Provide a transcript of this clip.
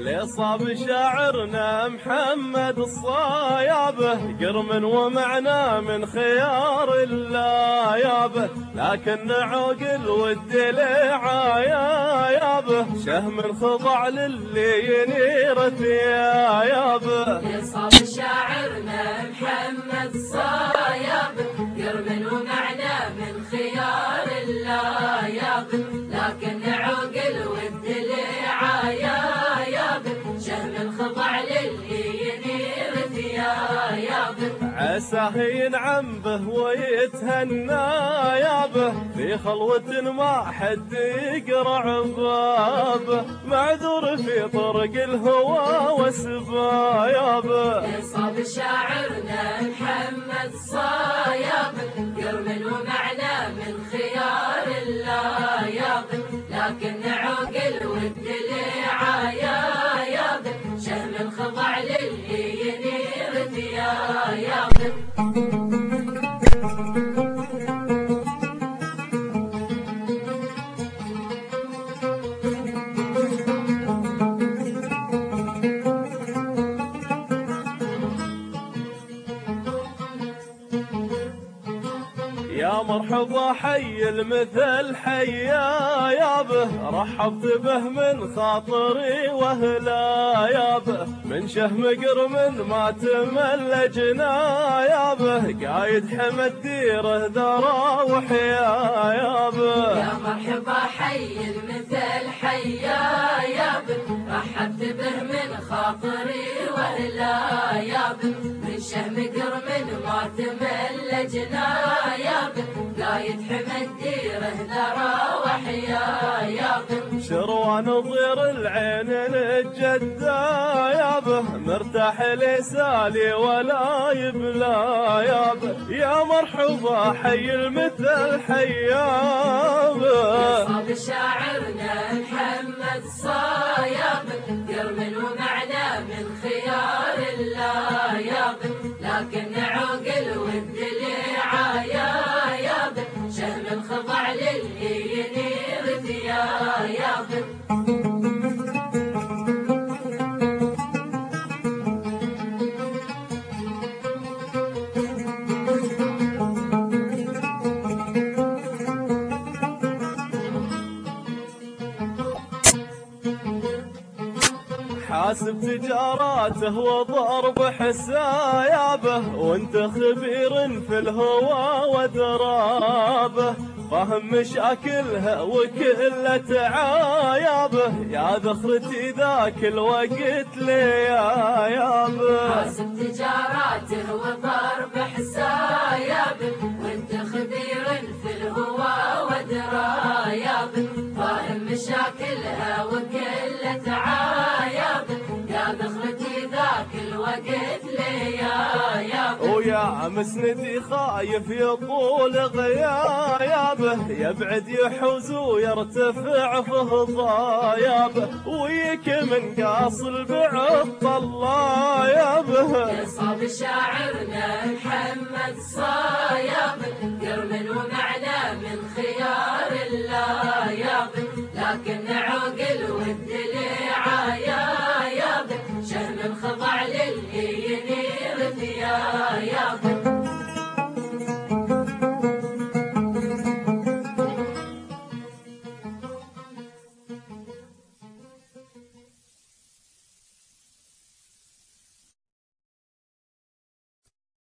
لصاب شاعرنا محمد الصيابه قرم ومعنى من خيار اللايابه، لكن عقل والدلع يابه شهم خضع للي ينير ثيابه. لصاب شاعرنا محمد الصيابه قرم ومعنى من خيار اللايابه، لكن عقل والدلع يابه شهم خضع للي ينير ثيابه. عساه ينعم به ويتهنى يابه في خلوة ما حد يقرع بابه، معذور في طرق الهوى وسبايابه. لصاب شاعرنا محمد الصيابه قرم ومعنى من خيار اللايابه، لكن عقل والدلع يابه شهم خضع للي ينير ثيابه. يا مرحبا حي المثل حيا يابه، رحبت به من خاطري وهلا يابه، من شهم قرم ما تملجنا يابه، قايد حمد ديره ذرا وحيا يابه. يا مرحبا حي المثل حيا يابه، رحبت به من خاطري وهلا يابه، من شهم قرم ما تملجنا يابه، قايد حمد ديره ذرا وحيا يابه. شروان ضير العين الجدة يابه، مرتاح لسالي ولا يبلى يابه، يا مرحبا حي المثل حيابه. صاب شاعرنا محمد الصيابه قرم ومعنى من خيار اللايابه، لكن عقل والدلع يابه شهم خضع للي ينير ثيابه. حاسب تجاراته وضرب حسايابه، وانت خبير في الهوى ودرابه، فهم مشاكلها وكل تعايابه، يا ذخرتي ذاك الوقت لي يابه. حاسب تجاراته وضرب حسايابه، وانت خبير في الهوى ودرايابه، فاهم مشاكلها وكل تعايابه، يا ذخرتي ذاك الوقت لي يابه. ويا مسندي خايف يطول غيابه، يبعد يحوز ويرتفع في ضايابه، ويك من قاص البعد طلايابه. لصاب شاعرنا محمد الصيابه قرم ومعنى من خيار اللايابه، لكن عقل والدلع يابه شهم خضع للي ينير ثيابه.